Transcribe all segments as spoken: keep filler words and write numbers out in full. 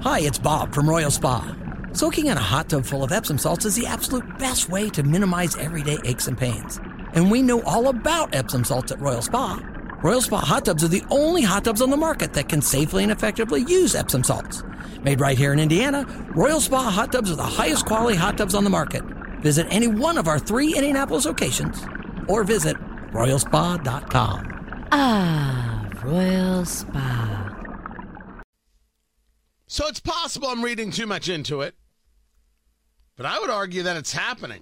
Hi, it's Bob from Royal Spa. Soaking in a hot tub full of Epsom salts is the absolute best way to minimize everyday aches and pains. And we know all about Epsom salts at Royal Spa. Royal Spa hot tubs are the only hot tubs on the market that can safely and effectively use Epsom salts. Made right here in Indiana, Royal Spa hot tubs are the highest quality hot tubs on the market. Visit any one of our three Indianapolis locations or visit royal spa dot com. Ah, Royal Spa. So it's possible I'm reading too much into it, but I would argue that it's happening.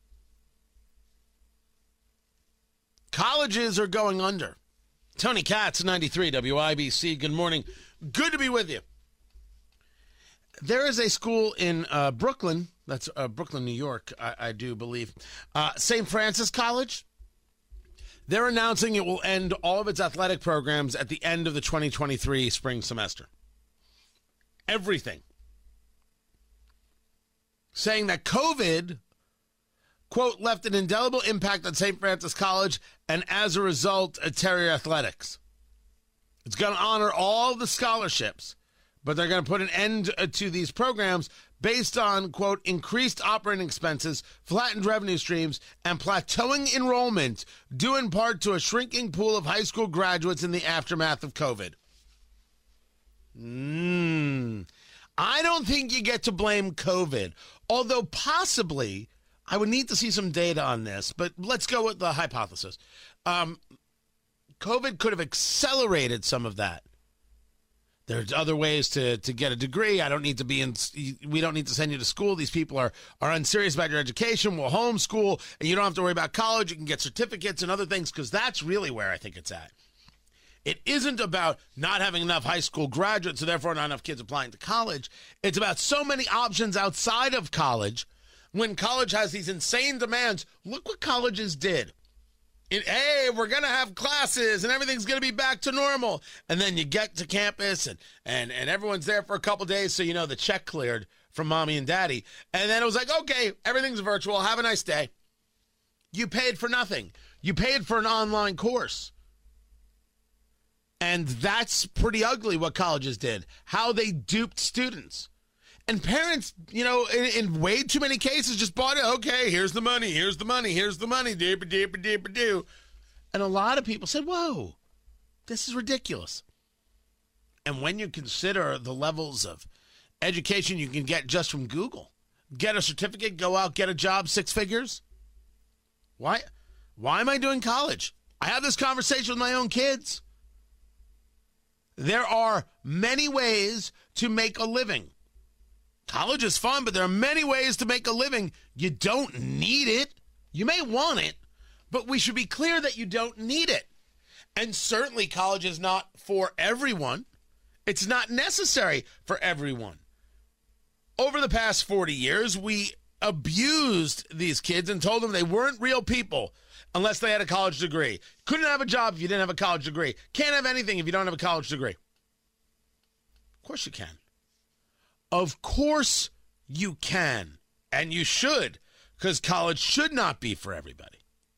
Colleges are going under. Tony Katz, ninety-three W I B C. Good morning. Good to be with you. There is a school in uh, Brooklyn, that's uh, Brooklyn, New York, I, I do believe, uh, Saint Francis College. They're announcing it will end all of its athletic programs at the end of the twenty twenty-three spring semester. Everything. Saying that COVID, quote, left an indelible impact on Saint Francis College and as a result, Terrier Athletics. It's going to honor all the scholarships, but they're going to put an end to these programs based on, quote, increased operating expenses, flattened revenue streams, and plateauing enrollment due in part to a shrinking pool of high school graduates in the aftermath of COVID. Mm. I don't think you get to blame COVID, although possibly I would need to see some data on this, but let's go with the hypothesis. Um, COVID could have accelerated some of that. There's other ways to, to get a degree. I don't need to be in, we don't need to send you to school. These people are, are unserious about your education. We'll homeschool, and you don't have to worry about college. You can get certificates and other things, because that's really where I think it's at. It isn't about not having enough high school graduates, so therefore not enough kids applying to college. It's about so many options outside of college. When college has these insane demands, look what colleges did. It, hey, we're going to have classes and everything's going to be back to normal. And then you get to campus and, and, and everyone's there for a couple days, so you know the check cleared from mommy and daddy. And then it was like, okay, everything's virtual. Have a nice day. You paid for nothing. You paid for an online course. And that's pretty ugly what colleges did, how they duped students. And parents, you know, in, in way too many cases just bought it. Okay, here's the money, here's the money, here's the money, deeper, deeper, deeper, do. And a lot of people said, whoa, this is ridiculous. And when you consider the levels of education you can get just from Google, get a certificate, go out, get a job, six figures. Why, why am I doing college? I have this conversation with my own kids. There are many ways to make a living. College is fun, but there are many ways to make a living. You don't need it. You may want it, but we should be clear that you don't need it. And certainly college is not for everyone. It's not necessary for everyone. Over the past forty years, we abused these kids and told them they weren't real people unless they had a college degree. Couldn't have a job if you didn't have a college degree. Can't have anything if you don't have a college degree. Of course you can. Of course you can, and you should, because college should not be for everybody.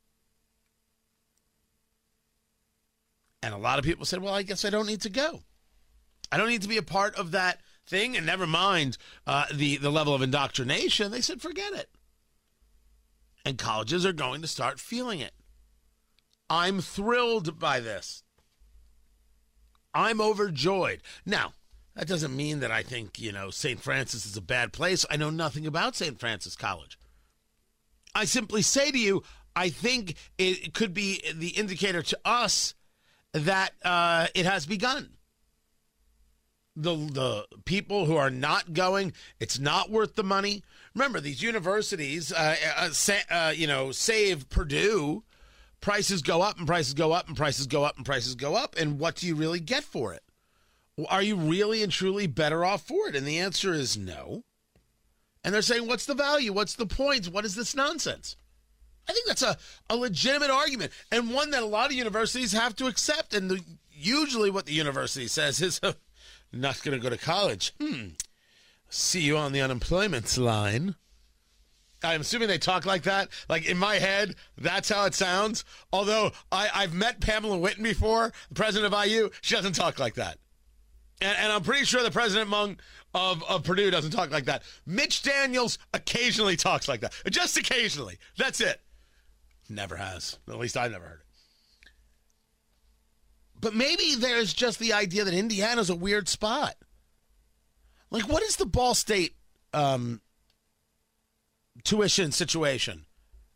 And a lot of people said, well, I guess I don't need to go. I don't need to be a part of that thing, and never mind uh, the, the level of indoctrination. They said, forget it. And colleges are going to start feeling it. I'm thrilled by this. I'm overjoyed. Now, that doesn't mean that I think, you know, Saint Francis is a bad place. I know nothing about Saint Francis College. I simply say to you, I think it could be the indicator to us that uh, it has begun. The the people who are not going, it's not worth the money. Remember, these universities, uh, uh, sa- uh, you know, save Purdue, prices go up and prices go up and prices go up and prices go up. And what do you really get for it? Are you really and truly better off for it? And the answer is no. And they're saying, what's the value? What's the point? What is this nonsense? I think that's a, a legitimate argument, and one that a lot of universities have to accept. And the, usually what the university says is, oh, not going to go to college. Hmm. See you on the unemployment line. I'm assuming they talk like that. Like, in my head, that's how it sounds. Although I, I've met Pamela Whitten before, the president of I U. She doesn't talk like that. And, and I'm pretty sure the President Mung of, of Purdue doesn't talk like that. Mitch Daniels occasionally talks like that. Just occasionally. That's it. Never has. At least I've never heard it. But maybe there's just the idea that Indiana's a weird spot. Like, what is the Ball State um, tuition situation?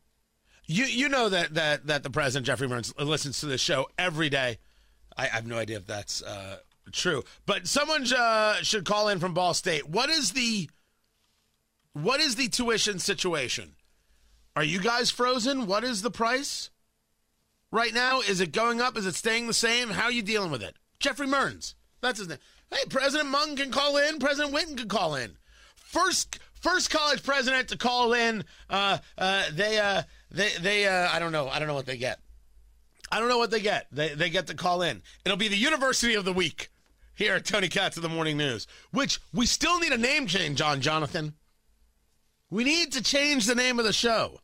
You you know that, that, that the president, Jeffrey Burns, listens to this show every day. I, I have no idea if that's uh, true. But someone uh, should call in from Ball State. What is the what is the tuition situation? Are you guys frozen? What is the price right now? Is it going up? Is it staying the same? How are you dealing with it? Jeffrey Burns. That's his name. Hey, President Mung can call in. President Whitten can call in. First first college president to call in. Uh, uh, they... Uh, They, they, uh, I don't know. I don't know what they get. I don't know what they get. They, they get to call in. It'll be the University of the Week here at Tony Katz of the Morning News, which we still need a name change on, Jonathan. We need to change the name of the show.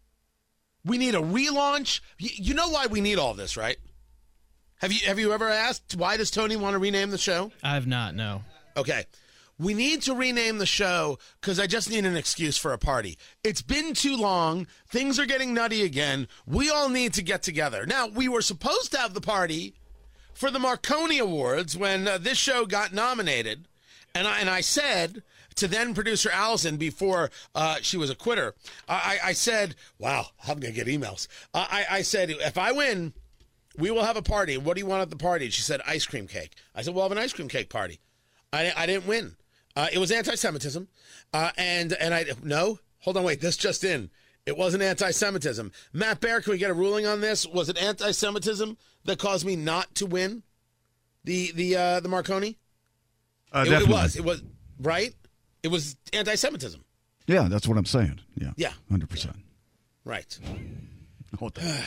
We need a relaunch. You, you know why we need all this, right? Have you, have you ever asked, why does Tony want to rename the show? I have not, no. Okay. We need to rename the show because I just need an excuse for a party. It's been too long. Things are getting nutty again. We all need to get together. Now, we were supposed to have the party for the Marconi Awards when uh, this show got nominated. And I, and I said to then producer Allison before uh, she was a quitter, I, I said, wow, I'm going to get emails. Uh, I, I said, if I win, we will have a party. What do you want at the party? She said, ice cream cake. I said, we'll have an ice cream cake party. I, I didn't win. Uh, it was anti-Semitism, uh, and and I no. Hold on, wait. This just in. It wasn't anti-Semitism. Matt Bear, can we get a ruling on this? Was it anti-Semitism that caused me not to win the the uh, the Marconi? Uh, it, definitely. it was. It was right. It was anti-Semitism. Yeah, that's what I'm saying. Yeah. Yeah. one hundred percent. Right. Hold that.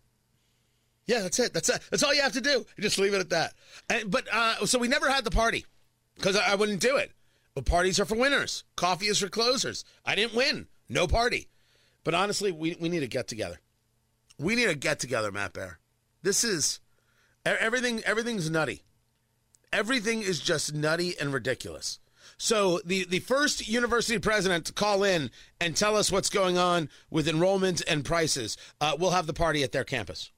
Yeah, that's it. That's it. That's all you have to do. You just leave it at that. And, but uh, so we never had the party because I, I wouldn't do it. But parties are for winners. Coffee is for closers. I didn't win. No party. But honestly, we, we need to get together. We need to get together, Matt Bear. This is everything. Everything's nutty. Everything is just nutty and ridiculous. So the, the first university president to call in and tell us what's going on with enrollment and prices, uh, we'll have the party at their campus.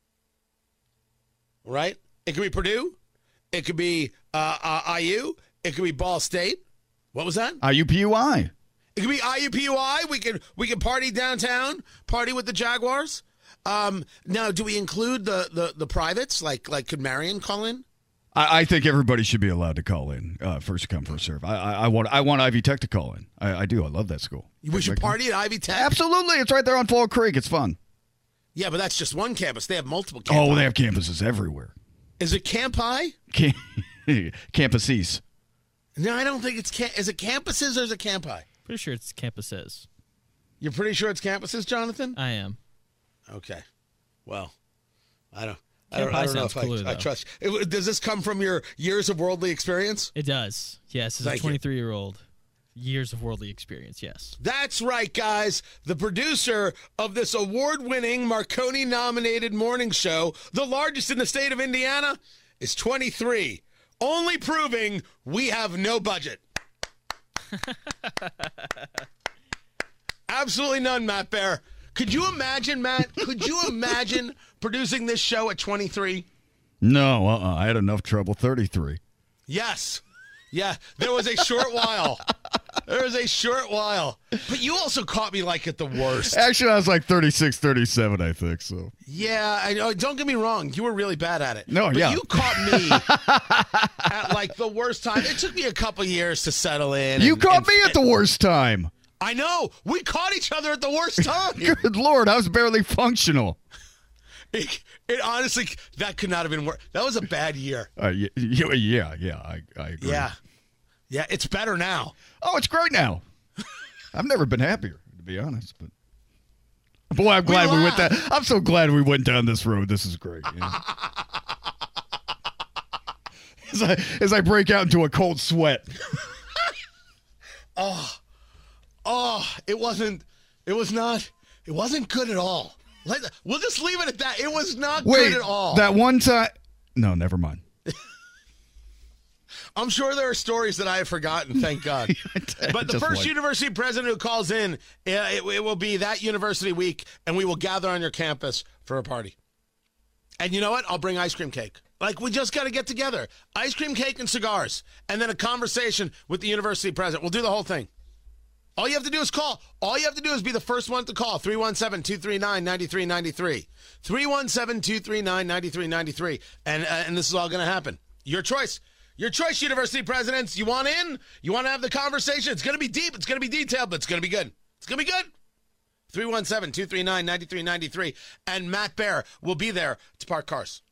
Right? It could be Purdue. It could be uh, uh, I U. It could be Ball State. What was that? I U P U I. It could be I U P U I. We could we could party downtown, party with the Jaguars. Um, now, do we include the, the, the privates? Like like could Marion call in? I, I think everybody should be allowed to call in. Uh, first come, first serve. I, I, I want I want Ivy Tech to call in. I, I do. I love that school. We should party at Ivy Tech. Absolutely, it's right there on Fall Creek. It's fun. Yeah, but that's just one campus. They have multiple campuses. Oh, they have campuses everywhere. Is it Camp High? Cam- Campus East. No, I don't think it's cam- is it campuses or is it Camp High? Pretty sure it's campuses. You're pretty sure it's campuses, Jonathan? I am. Okay. Well, I don't. I Camp don't, High I don't know sounds if cooler, I, I though. trust. It, does this come from your years of worldly experience? It does. Yes, as Thank a you. twenty-three-year-old, years of worldly experience. Yes. That's right, guys. The producer of this award-winning Marconi-nominated morning show, the largest in the state of Indiana, is twenty-three. Only proving we have no budget. Absolutely none, Matt Bear. Could you imagine, Matt? Could you imagine producing this show at twenty-three? No, uh-uh. I had enough trouble. thirty-three. Yes. Yeah, there was a short while. There was a short while. But you also caught me like at the worst. Actually, I was like thirty-six, thirty-seven, I think. So. Yeah, I know. Don't get me wrong. You were really bad at it. No, but yeah. you caught me at like the worst time. It took me a couple years to settle in. You and- caught and- me at the worst time. I know. We caught each other at the worst time. Good Lord, I was barely functional. It, it honestly, that could not have been worse. That was a bad year. Uh, yeah, yeah, yeah, I, I agree. Yeah. Yeah, it's better now. Oh, it's great now. I've never been happier, to be honest. But boy, I'm glad we, went that. I'm so glad we went down this road. This is great. Yeah. as, I, as I break out into a cold sweat. Oh, oh, it wasn't, it was not, it wasn't good at all. Let, we'll just leave it at that. It was not Wait, good at all. that one time. No, never mind. I'm sure there are stories that I have forgotten, thank God. But the Just first like- university president who calls in, uh, it, it will be that university week, and we will gather on your campus for a party. And you know what? I'll bring ice cream cake. Like, we just got to get together. Ice cream cake and cigars, and then a conversation with the university president. We'll do the whole thing. All you have to do is call. All you have to do is be the first one to call. three one seven, two three nine, nine three nine three. three one seven, two three nine, nine three nine three. And, uh, and this is all going to happen. Your choice. Your choice, university presidents. You want in? You want to have the conversation? It's going to be deep. It's going to be detailed, but it's going to be good. It's going to be good. three one seven, two three nine, nine three nine three. And Matt Bear will be there to park cars.